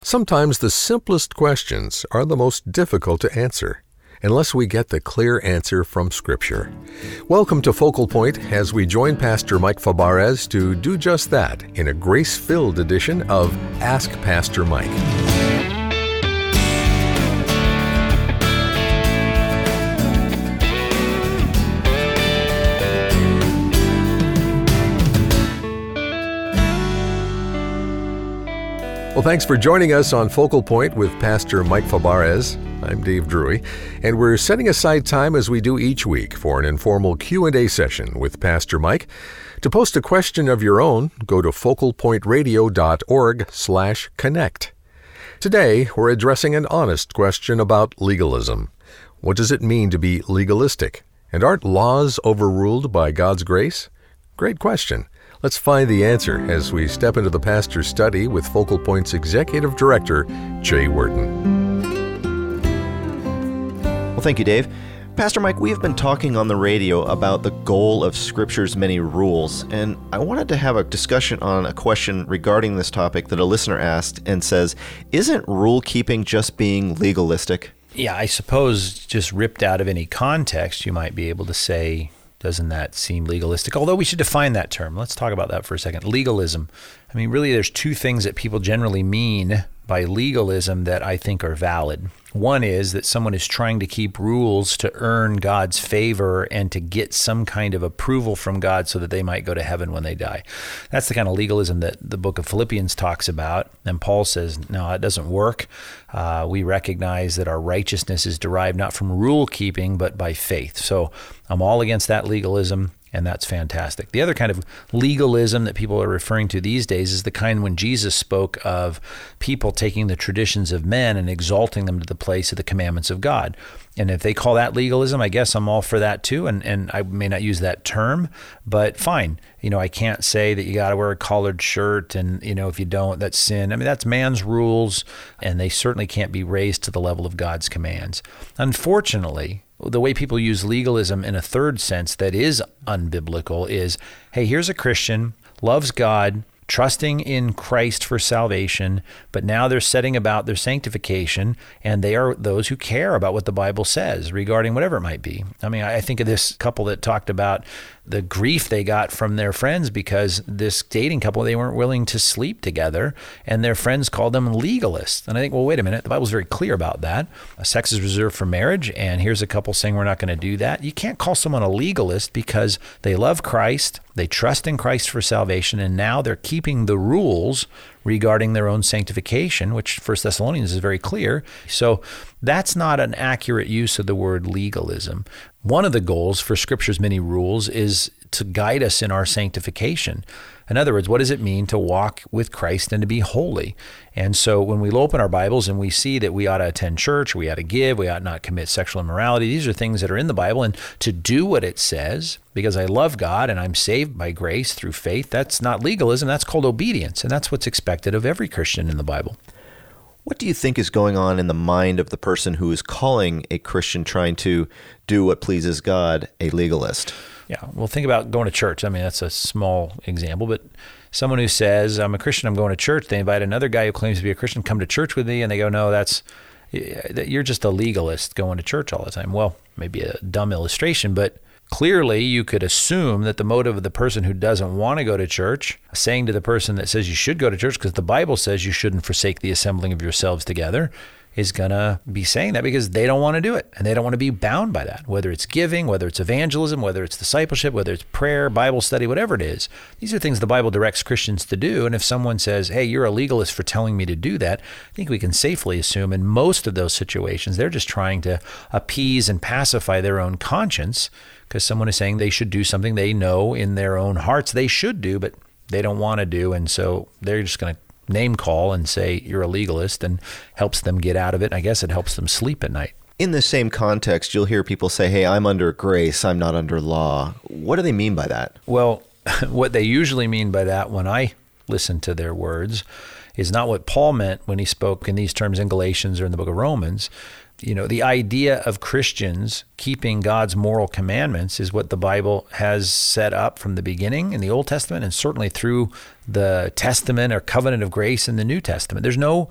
Sometimes the simplest questions are the most difficult to answer, unless we get the clear answer from Scripture. Welcome to Focal Point as we join Pastor Mike Fabarez to do just that in a grace-filled edition of Ask Pastor Mike. Well, thanks for joining us on Focal Point with Pastor Mike Fabarez. I'm Dave Drury, and we're setting aside time as we do each week for an informal Q&A session with Pastor Mike. To post a question of your own, go to focalpointradio.org/connect. Today, we're addressing an honest question about legalism. What does it mean to be legalistic? And aren't laws overruled by God's grace? Great question. Let's find the answer as we step into the pastor's study with Focal Point's Executive Director, Jay Wharton. Well, thank you, Dave. Pastor Mike, we have been talking on the radio about the goal of Scripture's many rules, and I wanted to have a discussion on a question regarding this topic that a listener asked and says, isn't rule-keeping just being legalistic? Yeah, I suppose just ripped out of any context, you might be able to say, doesn't that seem legalistic? Although we should define that term. Let's talk about that for a second. Legalism. I mean, really, there's two things that people generally mean by legalism that I think are valid. One is that someone is trying to keep rules to earn God's favor and to get some kind of approval from God so that they might go to heaven when they die. That's the kind of legalism that the book of Philippians talks about. And Paul says, no, it doesn't work. We recognize that our righteousness is derived not from rule keeping, but by faith. So I'm all against that legalism. And that's fantastic. The other kind of legalism that people are referring to these days is the kind when Jesus spoke of people taking the traditions of men and exalting them to the place of the commandments of God. And if they call that legalism, I guess I'm all for that too. And I may not use that term, but fine. I can't say that you got to wear a collared shirt and, if you don't, that's sin. I mean, that's man's rules, and they certainly can't be raised to the level of God's commands. Unfortunately, the way people use legalism in a third sense that is unbiblical is, hey, here's a Christian, loves God, trusting in Christ for salvation, but now they're setting about their sanctification, and they are those who care about what the Bible says regarding whatever it might be. I mean, I think of this couple that talked about the grief they got from their friends because this dating couple, they weren't willing to sleep together, and their friends called them legalists. And I think, well, wait a minute, the Bible's very clear about that. Sex is reserved for marriage, and here's a couple saying we're not going to do that. You can't call someone a legalist because they love Christ, they trust in Christ for salvation, and now they're keeping the rules regarding their own sanctification, which 1 Thessalonians is very clear. So that's not an accurate use of the word legalism. One of the goals for Scripture's many rules is to guide us in our sanctification. In other words, what does it mean to walk with Christ and to be holy? And so when we open our Bibles and we see that we ought to attend church, we ought to give, we ought not commit sexual immorality, these are things that are in the Bible. And to do what it says, because I love God and I'm saved by grace through faith, that's not legalism, that's called obedience. And that's what's expected of every Christian in the Bible. What do you think is going on in the mind of the person who is calling a Christian trying to do what pleases God a legalist? Yeah, well, think about going to church. I mean, that's a small example, but someone who says, I'm a Christian, I'm going to church, they invite another guy who claims to be a Christian, come to church with me, and they go, no, you're just a legalist going to church all the time. Well, maybe a dumb illustration, but clearly you could assume that the motive of the person who doesn't want to go to church, saying to the person that says you should go to church because the Bible says you shouldn't forsake the assembling of yourselves together, is going to be saying that because they don't want to do it and they don't want to be bound by that, whether it's giving, whether it's evangelism, whether it's discipleship, whether it's prayer, Bible study, whatever it is. These are things the Bible directs Christians to do. And if someone says, hey, you're a legalist for telling me to do that, I think we can safely assume in most of those situations, they're just trying to appease and pacify their own conscience because someone is saying they should do something they know in their own hearts they should do, but they don't want to do. And so they're just going to name call and say you're a legalist and helps them get out of it. And I guess it helps them sleep at night. In the same context, you'll hear people say, hey, I'm under grace, I'm not under law. What do they mean by that? Well, what they usually mean by that when I listen to their words is not what Paul meant when he spoke in these terms in Galatians or in the book of Romans. The idea of Christians keeping God's moral commandments is what the Bible has set up from the beginning in the Old Testament and certainly through the Testament or covenant of grace in the New Testament. There's no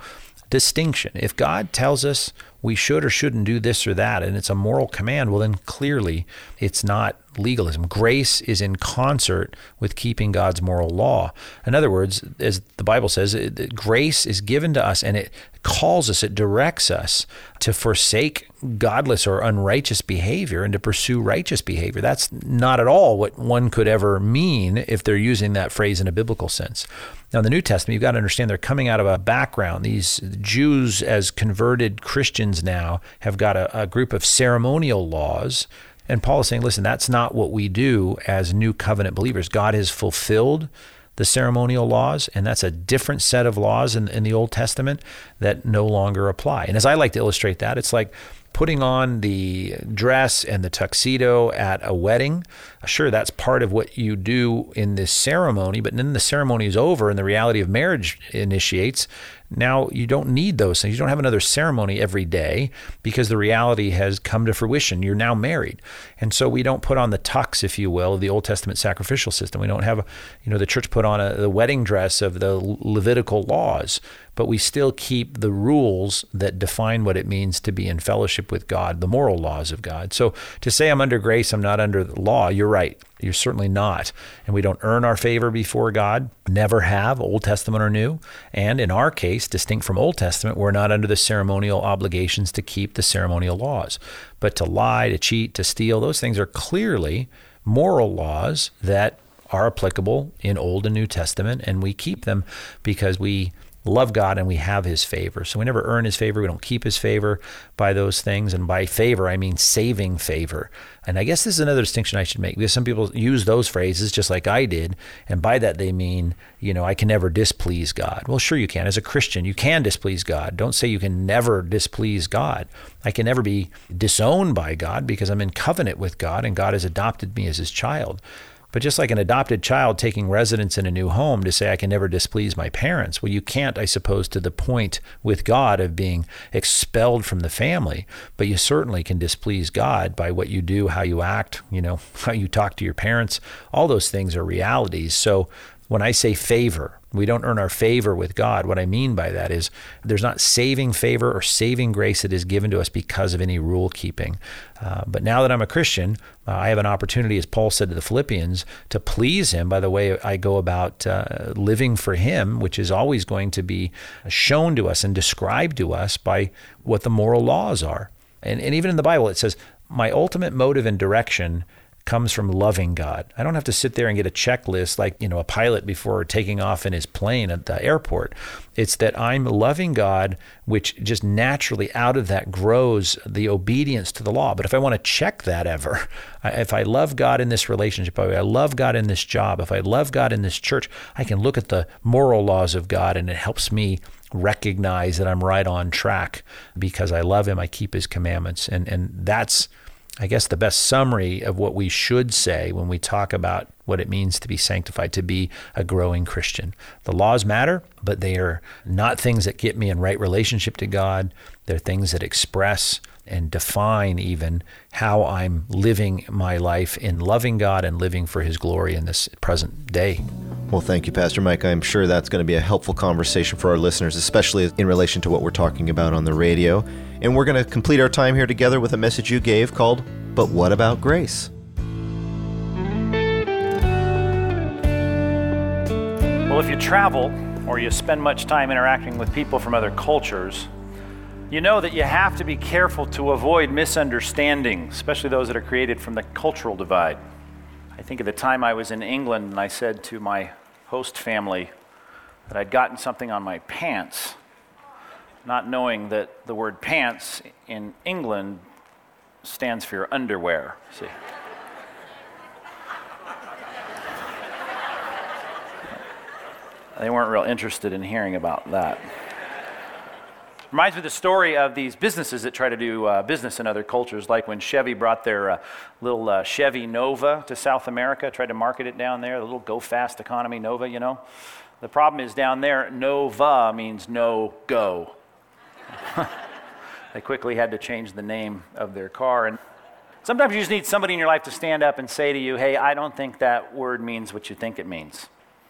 distinction. If God tells us we should or shouldn't do this or that, and it's a moral command, well, then clearly it's not legalism. Grace is in concert with keeping God's moral law. In other words, as the Bible says, grace is given to us, and it calls us, it directs us to forsake godless or unrighteous behavior and to pursue righteous behavior. That's not at all what one could ever mean if they're using that phrase in a biblical sense. Now, in the New Testament, you've got to understand they're coming out of a background. These Jews, as converted Christians now, have got a group of ceremonial laws. And Paul is saying, listen, that's not what we do as new covenant believers. God has fulfilled the ceremonial laws, and that's a different set of laws in the Old Testament that no longer apply. And as I like to illustrate that, it's like putting on the dress and the tuxedo at a wedding. Sure, that's part of what you do in this ceremony, but then the ceremony is over and the reality of marriage initiates. Now you don't need those things. You don't have another ceremony every day because the reality has come to fruition. You're now married. And so we don't put on the tux, if you will, of the Old Testament sacrificial system. We don't have, the church put on the wedding dress of the Levitical laws, but we still keep the rules that define what it means to be in fellowship with God, the moral laws of God. So to say I'm under grace, I'm not under the law, you're right. You're certainly not. And we don't earn our favor before God, never have, Old Testament or New. And in our case, distinct from Old Testament, we're not under the ceremonial obligations to keep the ceremonial laws. But to lie, to cheat, to steal, those things are clearly moral laws that are applicable in Old and New Testament, and we keep them because we love God and we have his favor. So we never earn his favor. We don't keep his favor by those things. And by favor, I mean saving favor. And I guess this is another distinction I should make, because some people use those phrases just like I did. And by that, they mean, I can never displease God. Well, sure you can. As a Christian, you can displease God. Don't say you can never displease God. I can never be disowned by God because I'm in covenant with God and God has adopted me as his child. But just like an adopted child taking residence in a new home, to say I can never displease my parents, well, you can't, I suppose, to the point with God of being expelled from the family, but you certainly can displease God by what you do, how you act, how you talk to your parents. All those things are realities. So when I say favor, we don't earn our favor with God. What I mean by that is there's not saving favor or saving grace that is given to us because of any rule keeping. But now that I'm a Christian, I have an opportunity, as Paul said to the Philippians, to please him by the way I go about living for him, which is always going to be shown to us and described to us by what the moral laws are. And even in the Bible, it says, my ultimate motive and direction comes from loving God. I don't have to sit there and get a checklist like, a pilot before taking off in his plane at the airport. It's that I'm loving God, which just naturally out of that grows the obedience to the law. But if I want to check that ever, if I love God in this relationship, if I love God in this job, if I love God in this church, I can look at the moral laws of God and it helps me recognize that I'm right on track because I love him, I keep his commandments. And that's, I guess, the best summary of what we should say when we talk about what it means to be sanctified, to be a growing Christian. The laws matter, but they are not things that get me in right relationship to God. They're things that express and define even how I'm living my life in loving God and living for his glory in this present day. Well, thank you, Pastor Mike. I'm sure that's going to be a helpful conversation for our listeners, especially in relation to what we're talking about on the radio. And we're going to complete our time here together with a message you gave called, But What About Grace? Well, if you travel or you spend much time interacting with people from other cultures, you know that you have to be careful to avoid misunderstandings, especially those that are created from the cultural divide. I think of the time I was in England and I said to my host family that I'd gotten something on my pants, not knowing that the word pants in England stands for your underwear, see. They weren't real interested in hearing about that. Reminds me of the story of these businesses that try to do business in other cultures, like when Chevy brought their little Chevy Nova to South America, tried to market it down there, the little go-fast economy Nova, The problem is down there, Nova means no go. They quickly had to change the name of their car. And sometimes you just need somebody in your life to stand up and say to you, hey, I don't think that word means what you think it means.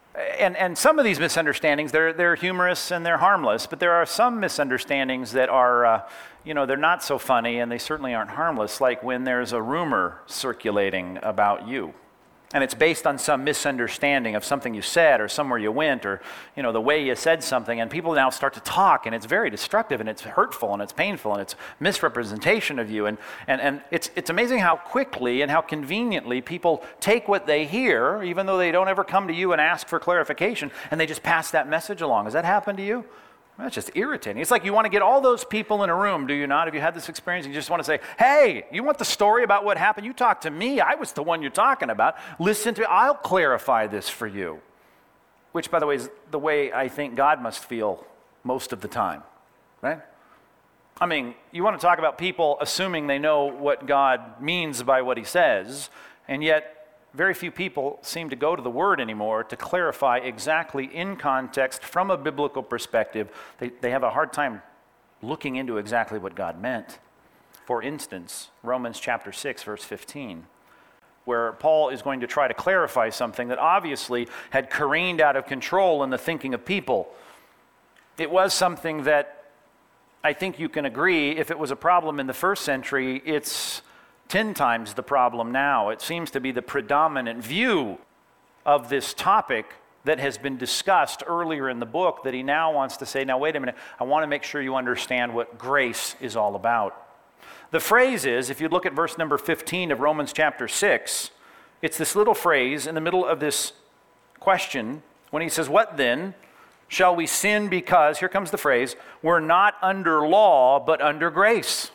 And some of these misunderstandings, they're humorous and they're harmless, but there are some misunderstandings that are, they're not so funny and they certainly aren't harmless, like when there's a rumor circulating about you. And it's based on some misunderstanding of something you said or somewhere you went or, the way you said something. And people now start to talk, and it's very destructive, and it's hurtful, and it's painful, and it's misrepresentation of you. And it's amazing how quickly and how conveniently people take what they hear, even though they don't ever come to you and ask for clarification, and they just pass that message along. Has that happened to you? That's just irritating. It's like you want to get all those people in a room, do you not? Have you had this experience? You just want to say, hey, you want the story about what happened? You talk to me. I was the one you're talking about. Listen to me. I'll clarify this for you. Which, by the way, is the way I think God must feel most of the time, right? I mean, you want to talk about people assuming they know what God means by what he says, and yet very few people seem to go to the Word anymore to clarify exactly in context from a biblical perspective. They have a hard time looking into exactly what God meant. For instance, Romans chapter 6, verse 15, where Paul is going to try to clarify something that obviously had careened out of control in the thinking of people. It was something that I think you can agree, if it was a problem in the first century, it's 10 times the problem now. It seems to be the predominant view of this topic that has been discussed earlier in the book that he now wants to say, now wait a minute, I want to make sure you understand what grace is all about. The phrase is, if you look at verse number 15 of Romans chapter 6, it's this little phrase in the middle of this question when he says, what then? Shall we sin because, here comes the phrase, we're not under law but under grace?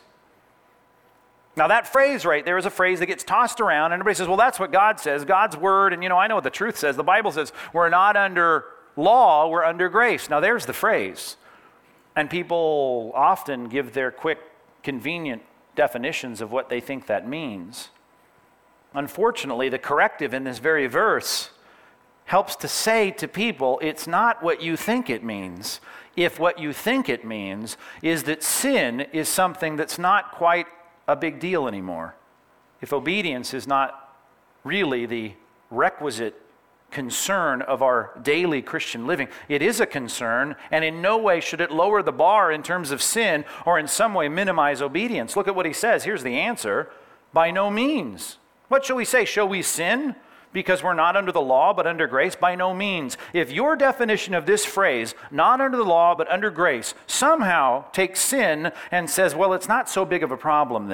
Now that phrase right there is a phrase that gets tossed around, and everybody says, well, that's what God says, God's word, and I know what the truth says. The Bible says we're not under law, we're under grace. Now there's the phrase. And people often give their quick, convenient definitions of what they think that means. Unfortunately, the corrective in this very verse helps to say to people, it's not what you think it means. If what you think it means is that sin is something that's not quite a big deal anymore. If obedience is not really the requisite concern of our daily Christian living, it is a concern, and in no way should it lower the bar in terms of sin or in some way minimize obedience. Look at what he says. Here's the answer. By no means. What shall we say? Shall we sin because we're not under the law but under grace? By no means. If your definition of this phrase, not under the law but under grace, somehow takes sin and says, well, it's not so big of a problem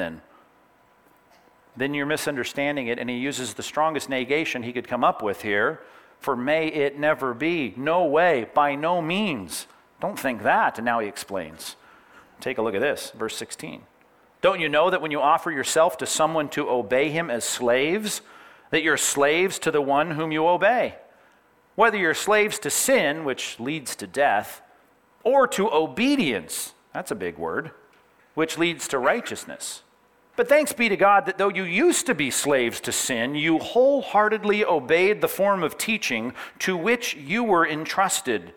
then you're misunderstanding it, and he uses the strongest negation he could come up with here, for may it never be. No way, by no means. Don't think that. And now he explains. Take a look at this, verse 16. Don't you know that when you offer yourself to someone to obey him as slaves, that you're slaves to the one whom you obey? Whether you're slaves to sin, which leads to death, or to obedience, that's a big word, which leads to righteousness. But thanks be to God that though you used to be slaves to sin, you wholeheartedly obeyed the form of teaching to which you were entrusted.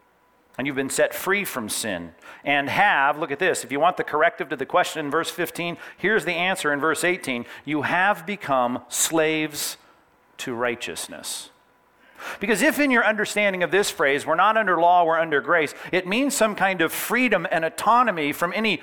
And you've been set free from sin and have, look at this, if you want the corrective to the question in verse 15, here's the answer in verse 18. You have become slaves to righteousness. Because if in your understanding of this phrase, we're not under law, we're under grace, it means some kind of freedom and autonomy from any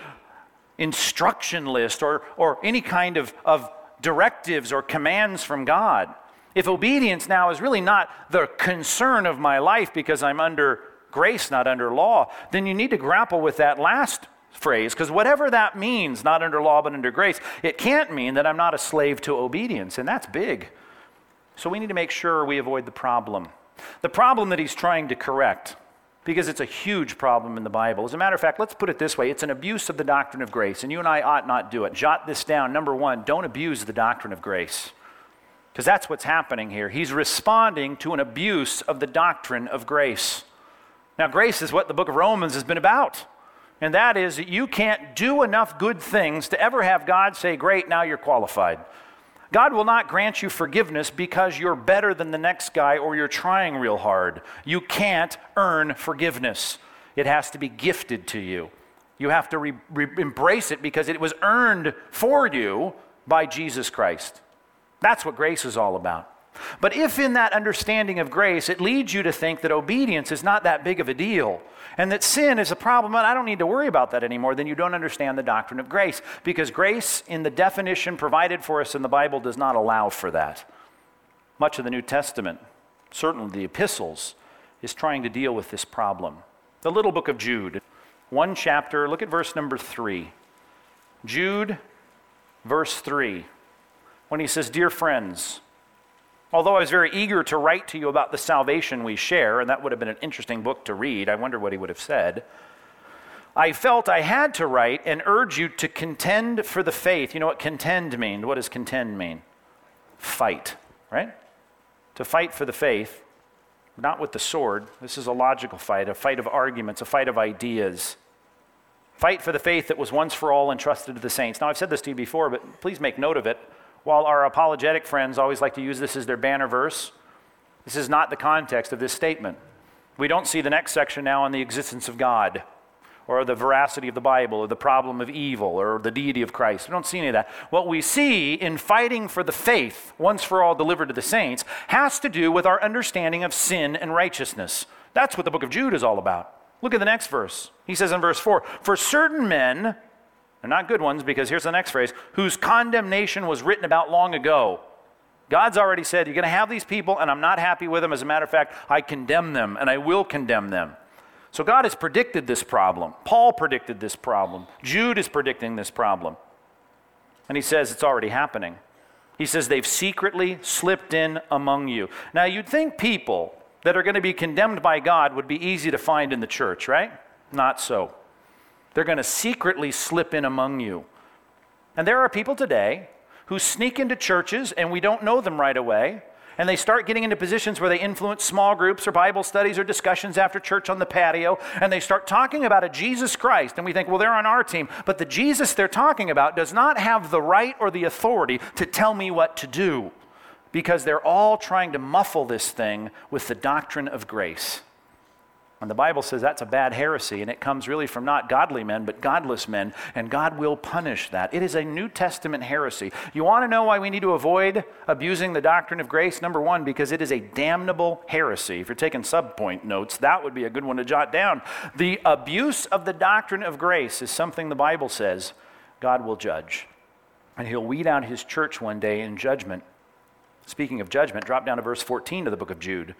instruction list or any kind of directives or commands from God. If obedience now is really not the concern of my life because I'm under grace, not under law, then you need to grapple with that last phrase, because whatever that means, not under law but under grace, it can't mean that I'm not a slave to obedience, and that's big. So we need to make sure we avoid the problem that he's trying to correct, because it's a huge problem in the Bible. As a matter of fact, let's put it this way. It's an abuse of the doctrine of grace, and you and I ought not do it. Jot this down. Number one, don't abuse the doctrine of grace, because that's what's happening here. He's responding to an abuse of the doctrine of grace. Now, grace is what the book of Romans has been about, and that is that you can't do enough good things to ever have God say, great, now you're qualified. God will not grant you forgiveness because you're better than the next guy or you're trying real hard. You can't earn forgiveness. It has to be gifted to you. You have to embrace it because it was earned for you by Jesus Christ. That's what grace is all about. But if in that understanding of grace, it leads you to think that obedience is not that big of a deal, and that sin is a problem, and I don't need to worry about that anymore, then you don't understand the doctrine of grace. Because grace, in the definition provided for us in the Bible, does not allow for that. Much of the New Testament, certainly the epistles, is trying to deal with this problem. The little book of Jude, one chapter, look at verse number 3. Jude, verse 3, when he says, "Dear friends, although I was very eager to write to you about the salvation we share," and that would have been an interesting book to read, I wonder what he would have said, "I felt I had to write and urge you to contend for the faith." You know what contend means? What does contend mean? Fight, right? To fight for the faith, not with the sword. This is a logical fight, a fight of arguments, a fight of ideas. Fight for the faith that was once for all entrusted to the saints. Now, I've said this to you before, but please make note of it. While our apologetic friends always like to use this as their banner verse, this is not the context of this statement. We don't see the next section now on the existence of God, or the veracity of the Bible, or the problem of evil, or the deity of Christ. We don't see any of that. What we see in fighting for the faith, once for all delivered to the saints, has to do with our understanding of sin and righteousness. That's what the book of Jude is all about. Look at the next verse. He says in verse 4, "For certain men," they're not good ones, because here's the next phrase, "whose condemnation was written about long ago." God's already said, you're going to have these people, and I'm not happy with them. As a matter of fact, I condemn them, and I will condemn them. So God has predicted this problem. Paul predicted this problem. Jude is predicting this problem. And he says it's already happening. He says they've secretly slipped in among you. Now, you'd think people that are going to be condemned by God would be easy to find in the church, right? Not so. They're going to secretly slip in among you. And there are people today who sneak into churches and we don't know them right away, and they start getting into positions where they influence small groups or Bible studies or discussions after church on the patio, and they start talking about a Jesus Christ, and we think, well, they're on our team. But the Jesus they're talking about does not have the right or the authority to tell me what to do, because they're all trying to muffle this thing with the doctrine of grace. And the Bible says that's a bad heresy, and it comes really from not godly men, but godless men, and God will punish that. It is a New Testament heresy. You want to know why we need to avoid abusing the doctrine of grace? Number one, because it is a damnable heresy. If you're taking subpoint notes, that would be a good one to jot down. The abuse of the doctrine of grace is something the Bible says God will judge. And he'll weed out his church one day in judgment. Speaking of judgment, drop down to verse 14 of the book of Jude.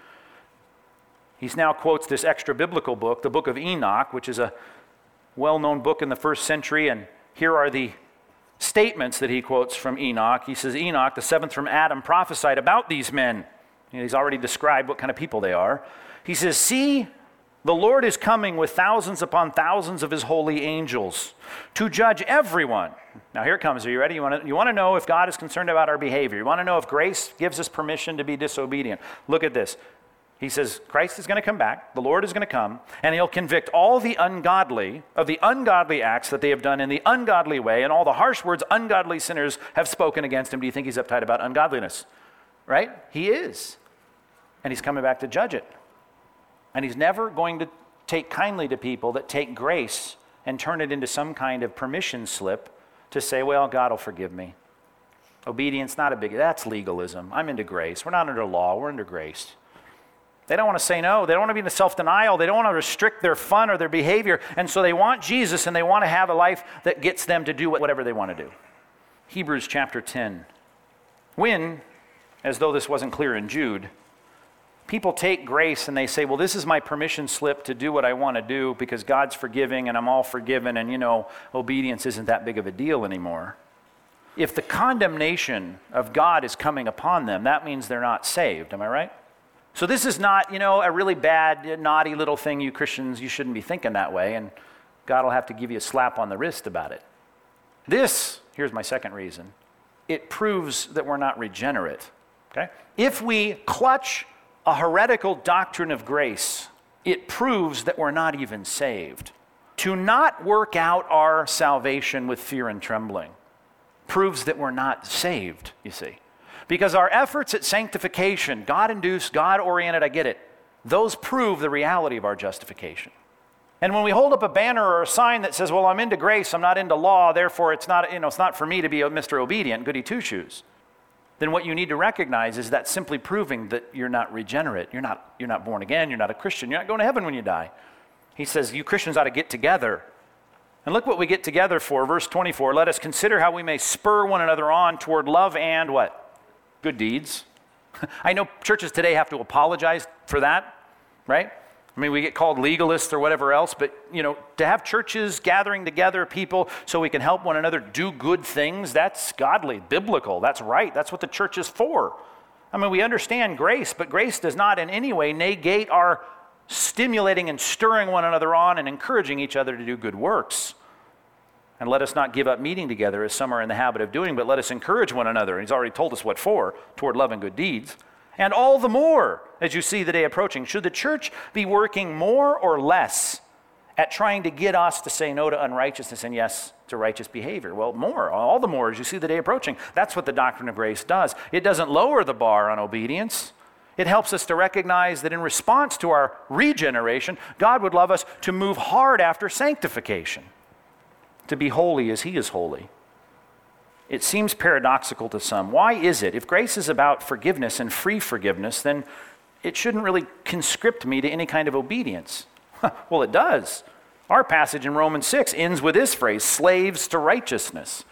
He now quotes this extra biblical book, the book of Enoch, which is a well-known book in the first century, and here are the statements that he quotes from Enoch. He says, Enoch, the seventh from Adam, prophesied about these men. He's already described what kind of people they are. He says, "See, the Lord is coming with thousands upon thousands of his holy angels to judge everyone." Now here it comes. Are you ready? You want to know if God is concerned about our behavior. You want to know if grace gives us permission to be disobedient. Look at this. He says, Christ is going to come back, the Lord is going to come, and he'll convict all the ungodly of the ungodly acts that they have done in the ungodly way, and all the harsh words ungodly sinners have spoken against him. Do you think he's uptight about ungodliness? Right? He is. And he's coming back to judge it. And he's never going to take kindly to people that take grace and turn it into some kind of permission slip to say, well, God will forgive me. Obedience, not a big, that's legalism. I'm into grace. We're not under law, we're under grace. They don't want to say no. They don't want to be in self-denial. They don't want to restrict their fun or their behavior. And so they want Jesus, and they want to have a life that gets them to do whatever they want to do. Hebrews chapter 10. When, as though this wasn't clear in Jude, people take grace and they say, well, this is my permission slip to do what I want to do because God's forgiving and I'm all forgiven and, obedience isn't that big of a deal anymore. If the condemnation of God is coming upon them, that means they're not saved. Am I right? So this is not, a really bad, naughty little thing, you Christians, you shouldn't be thinking that way, and God will have to give you a slap on the wrist about it. This, here's my second reason, it proves that we're not regenerate, okay? If we clutch a heretical doctrine of grace, it proves that we're not even saved. To not work out our salvation with fear and trembling proves that we're not saved, you see. Because our efforts at sanctification, God-induced, God-oriented, I get it, those prove the reality of our justification. And when we hold up a banner or a sign that says, well, I'm into grace, I'm not into law, therefore it's not for me to be Mr. Obedient, goody two-shoes. then what you need to recognize is that simply proving that you're not regenerate. You're not born again. You're not a Christian. You're not going to heaven when you die. He says, you Christians ought to get together. And look what we get together for. Verse 24, let us consider how we may spur one another on toward love and what? Good deeds. I know churches today have to apologize for that, right? I mean, we get called legalists or whatever else, but, to have churches gathering together people so we can help one another do good things, that's godly, biblical, that's right. That's what the church is for. I mean, we understand grace, but grace does not in any way negate our stimulating and stirring one another on and encouraging each other to do good works. And let us not give up meeting together as some are in the habit of doing, but let us encourage one another. And he's already told us what for, toward love and good deeds. And all the more, as you see the day approaching, should the church be working more or less at trying to get us to say no to unrighteousness and yes to righteous behavior? Well, more, all the more as you see the day approaching. That's what the doctrine of grace does. It doesn't lower the bar on obedience. It helps us to recognize that in response to our regeneration, God would love us to move hard after sanctification, to be holy as he is holy. It seems paradoxical to some. Why is it? If grace is about forgiveness and free forgiveness, then it shouldn't really conscript me to any kind of obedience. Well, it does. Our passage in Romans 6 ends with this phrase, slaves to righteousness.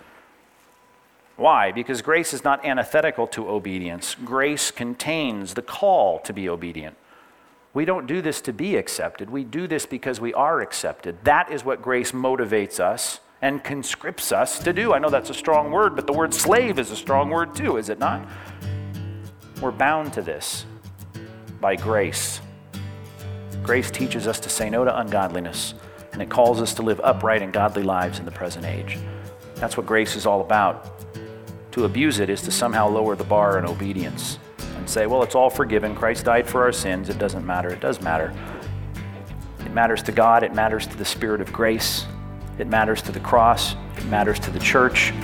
Why? Because grace is not antithetical to obedience. Grace contains the call to be obedient. We don't do this to be accepted. We do this because we are accepted. That is what grace motivates us and conscripts us to do. I know that's a strong word, but the word slave is a strong word too, is it not? We're bound to this by grace. Grace teaches us to say no to ungodliness, and it calls us to live upright and godly lives in the present age. That's what grace is all about. To abuse it is to somehow lower the bar in obedience and say, well, it's all forgiven. Christ died for our sins. It doesn't matter. It does matter. It matters to God. It matters to the Spirit of grace. It matters to the cross. It matters to the church.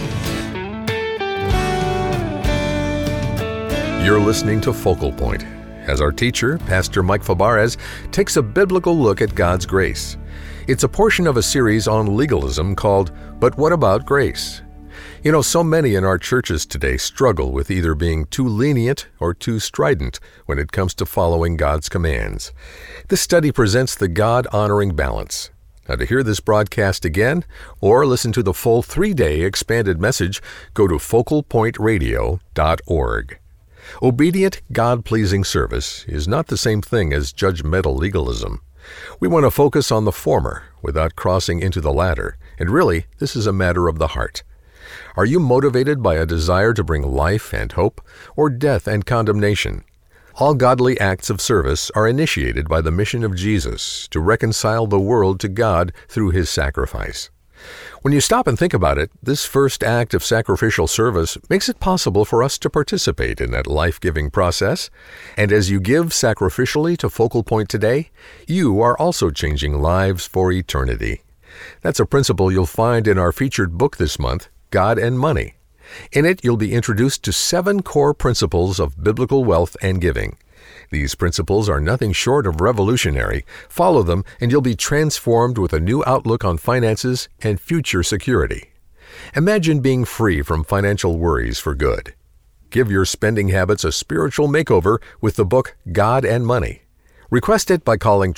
You're listening to Focal Point, as our teacher, Pastor Mike Fabarez, takes a biblical look at God's grace. It's a portion of a series on legalism called But What About Grace? So many in our churches today struggle with either being too lenient or too strident when it comes to following God's commands. This study presents the God-honoring balance. Now, to hear this broadcast again or listen to the full 3-day expanded message, go to focalpointradio.org. Obedient, God-pleasing service is not the same thing as judgmental legalism. We want to focus on the former without crossing into the latter, and really, this is a matter of the heart. Are you motivated by a desire to bring life and hope, or death and condemnation? All godly acts of service are initiated by the mission of Jesus to reconcile the world to God through his sacrifice. When you stop and think about it, this first act of sacrificial service makes it possible for us to participate in that life-giving process. And as you give sacrificially to Focal Point today, you are also changing lives for eternity. That's a principle you'll find in our featured book this month, God and Money. In it, you'll be introduced to 7 core principles of biblical wealth and giving. These principles are nothing short of revolutionary. Follow them, and you'll be transformed with a new outlook on finances and future security. Imagine being free from financial worries for good. Give your spending habits a spiritual makeover with the book God and Money. Request it by calling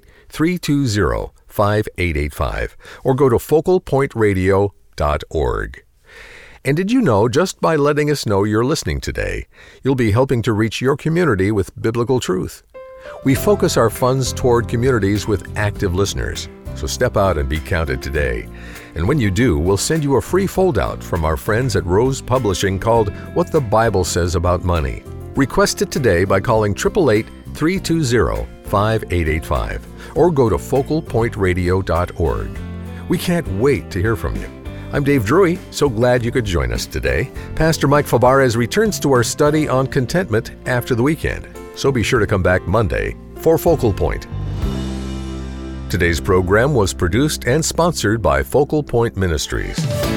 888-320-5885 or go to focalpointradio.org. And did you know, just by letting us know you're listening today, you'll be helping to reach your community with biblical truth? We focus our funds toward communities with active listeners, so step out and be counted today. And when you do, we'll send you a free foldout from our friends at Rose Publishing called What the Bible Says About Money. Request it today by calling 888-320-5885 or go to focalpointradio.org. We can't wait to hear from you. I'm Dave Drury, so glad you could join us today. Pastor Mike Fabarez returns to our study on contentment after the weekend, so be sure to come back Monday for Focal Point. Today's program was produced and sponsored by Focal Point Ministries.